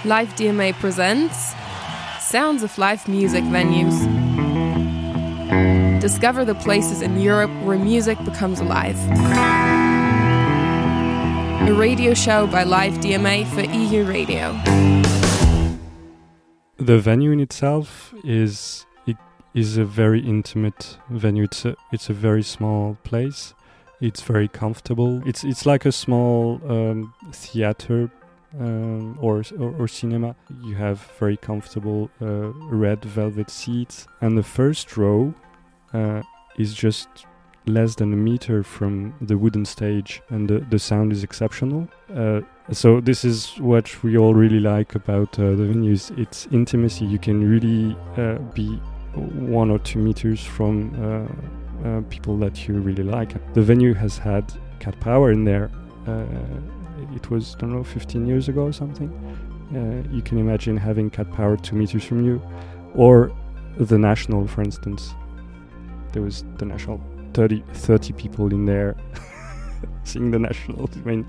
Live DMA presents Sounds of Live Music Venues. Discover the places in Europe where music becomes alive. A radio show by Live DMA for EU Radio. The venue in itself is a very intimate venue. It's a very small place. It's very comfortable. It's like a small theater or cinema. You have very comfortable red velvet seats, and the first row is just less than a meter from the wooden stage, and the sound is exceptional. So this is what we all really like about the venues. It's intimacy. You can really be 1 or 2 meters from people that you really like. The venue has had Cat Power in there. It was, 15 years ago or something. You can imagine having Cat Power 2 meters from you. Or the National, for instance. There was the National, 30 people in there seeing the National. I mean,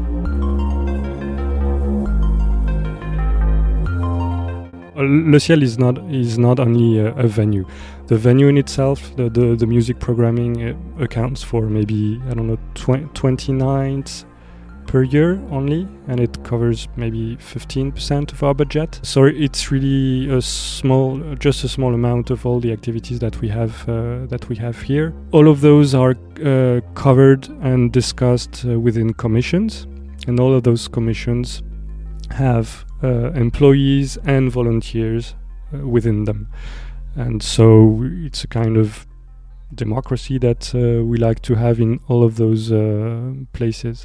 Le Ciel is not only a venue. The venue in itself, the music programming accounts for maybe 20 nights per year only, and it covers maybe 15% of our budget. So it's really just a small amount of all the activities that we have here. All of those are covered and discussed within commissions, and all of those commissions have employees and volunteers within them. And so it's a kind of democracy that we like to have in all of those places.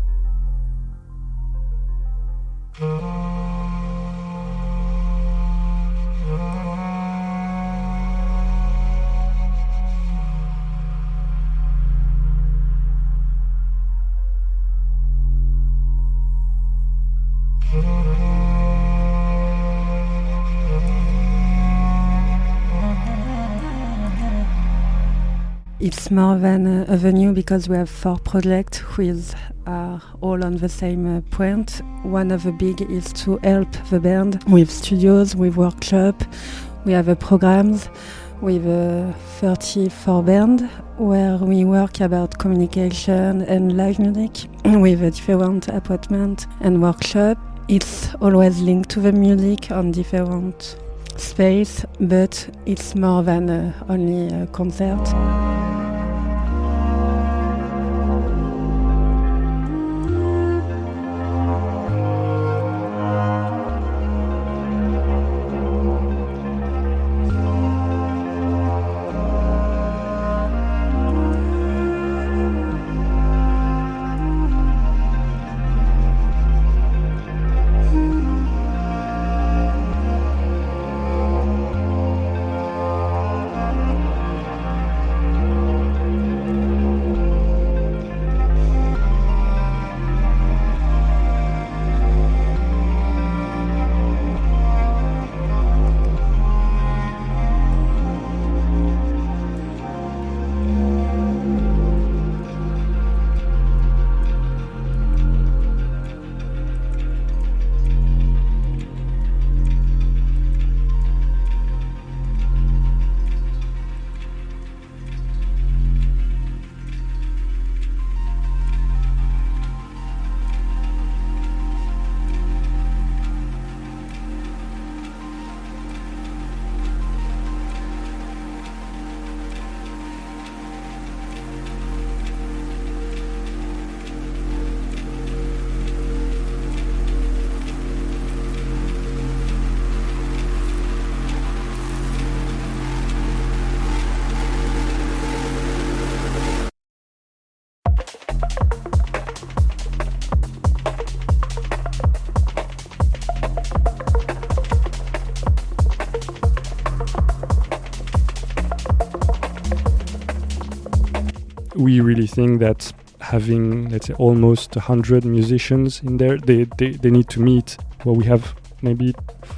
It's more than a venue because we have 4 projects which are all on the same point. One of the big is to help the band with studios, with workshop. We have programs with 34 band where we work about communication and live music with different appointments and workshop. It's always linked to the music on different space, but it's more than only a concert. We really think that having, let's say, almost 100 musicians in there, they need to meet. Well, we have maybe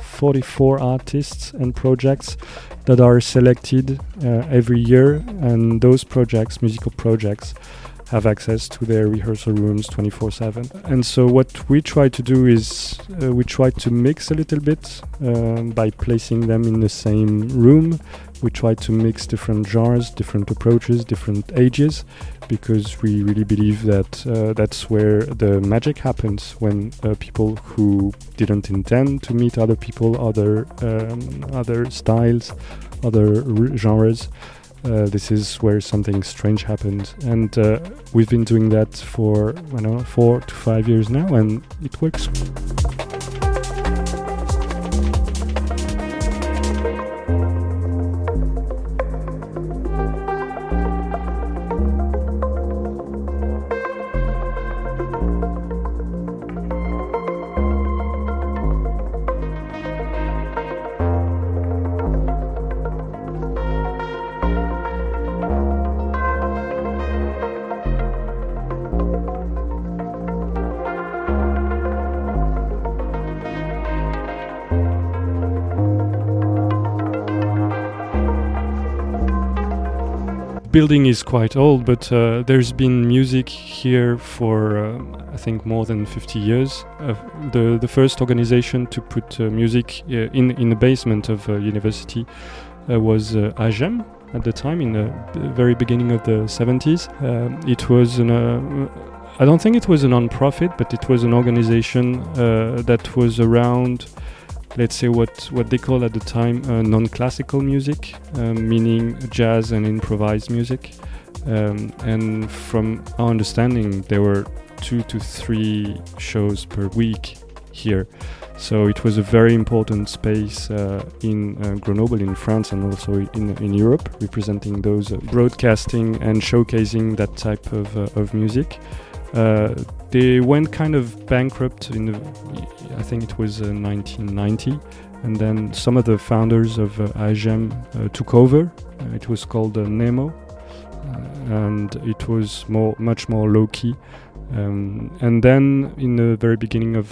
44 artists and projects that are selected every year, and those projects, musical projects, have access to their rehearsal rooms 24/7. And so what we try to do is we try to mix a little bit by placing them in the same room. We try to mix different genres, different approaches, different ages, because we really believe that that's where the magic happens, when people who didn't intend to meet other people, other styles, other genres, this is where something strange happens. And we've been doing that for 4 to 5 years now, and it works. Building is quite old, but there's been music here for I think more than 50 years. The first organization to put music in the basement of a university was AGEM at the time, in the very beginning of the 70s. It was I don't think it was a non-profit, but it was an organization that was around, let's say, what they call at the time non-classical music, meaning jazz and improvised music. And from our understanding, there were 2 to 3 shows per week here. So it was a very important space in Grenoble, in France, and also in Europe, representing those broadcasting and showcasing that type of music. They went kind of bankrupt I think it was 1990, and then some of the founders of AGEM took over. It was called Nemo, and it was much more low-key. And then in the very beginning of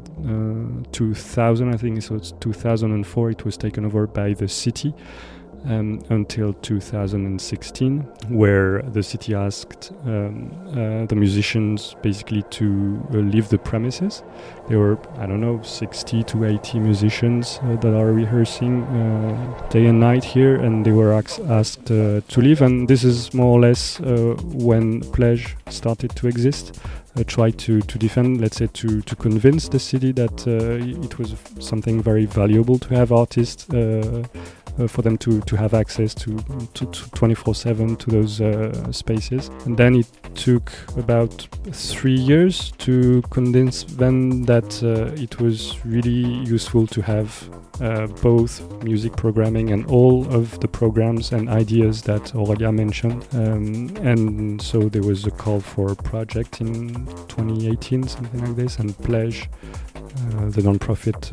2000, I think, so it's 2004, it was taken over by the city. Until 2016, where the city asked the musicians basically to leave the premises. There were, 60 to 80 musicians that are rehearsing day and night here, and they were asked to leave. And this is more or less when Plège started to exist. Try to defend, let's say, to convince the city that it was something very valuable to have artists, for them to have access to 24/7 to those spaces. And then it took about 3 years to convince them that it was really useful to have both music programming and all of the programs and ideas that Aurelia mentioned. And so there was a call for a project in 2018, something like this, and Plège, the non-profit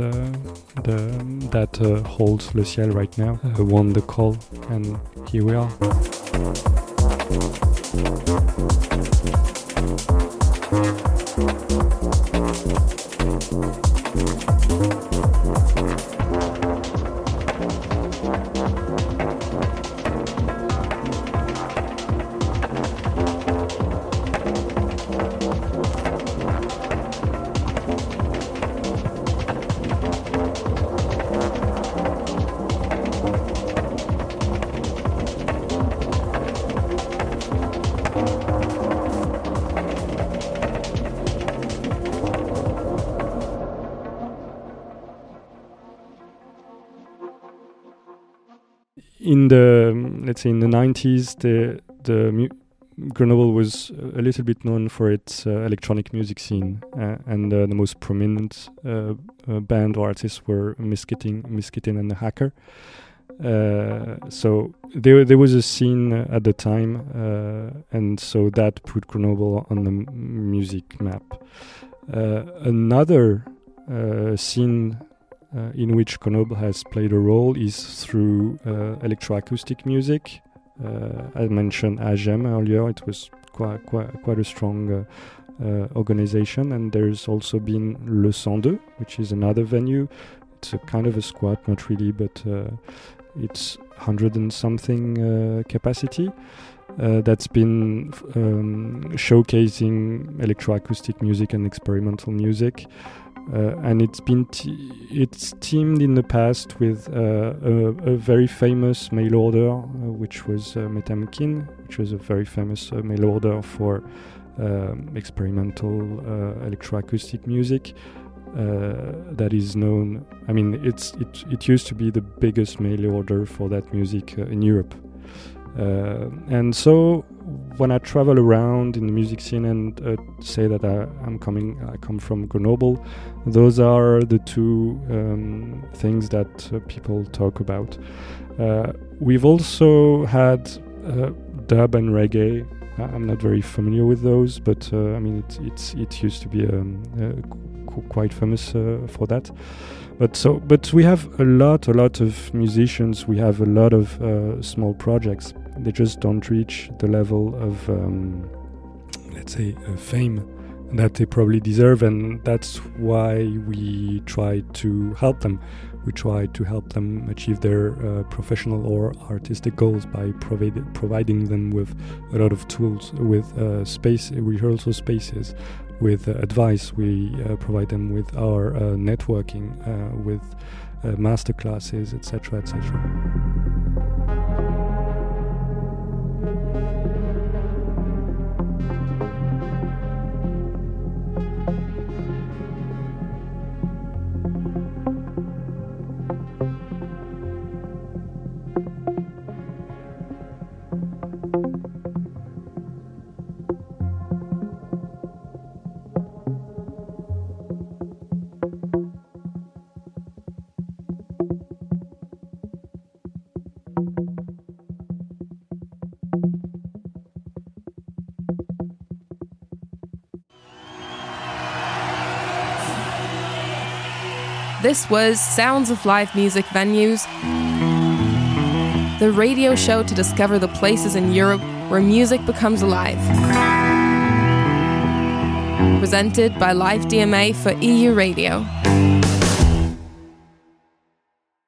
that holds Le Ciel right now, won the call, and here we are. In the, let's say, in the 90s, Grenoble was a little bit known for its electronic music scene, and the most prominent band or artists were Miskittin and the Hacker. So there was a scene at the time, and so that put Grenoble on the music map. Another scene in which Grenoble has played a role is through electroacoustic music. I mentioned AGEM earlier. It was quite a strong organization, and there's also been Le 102, which is another venue. It's a kind of a squat, not really, but it's 100 and something capacity. That's been showcasing electroacoustic music and experimental music, and it's been it's teamed in the past with a very famous mail order, which was Metamkin, which was a very famous mail order for experimental electroacoustic music. That is known. I mean, it used to be the biggest mail order for that music in Europe. And so when I travel around in the music scene and say that I come from Grenoble, those are the two things that people talk about. We've also had dub and reggae. I'm not very familiar with those, but I mean it used to be quite famous for that. But we have a lot of musicians. We have a lot of small projects. They just don't reach the level of, let's say, fame that they probably deserve, and that's why we try to help them. We try to help them achieve their professional or artistic goals by providing them with a lot of tools, with rehearsal spaces, with advice. We provide them with our networking, with master classes, etc., etc. This was Sounds of Live Music Venues, the radio show to discover the places in Europe where music becomes alive. Presented by Live DMA for EU Radio.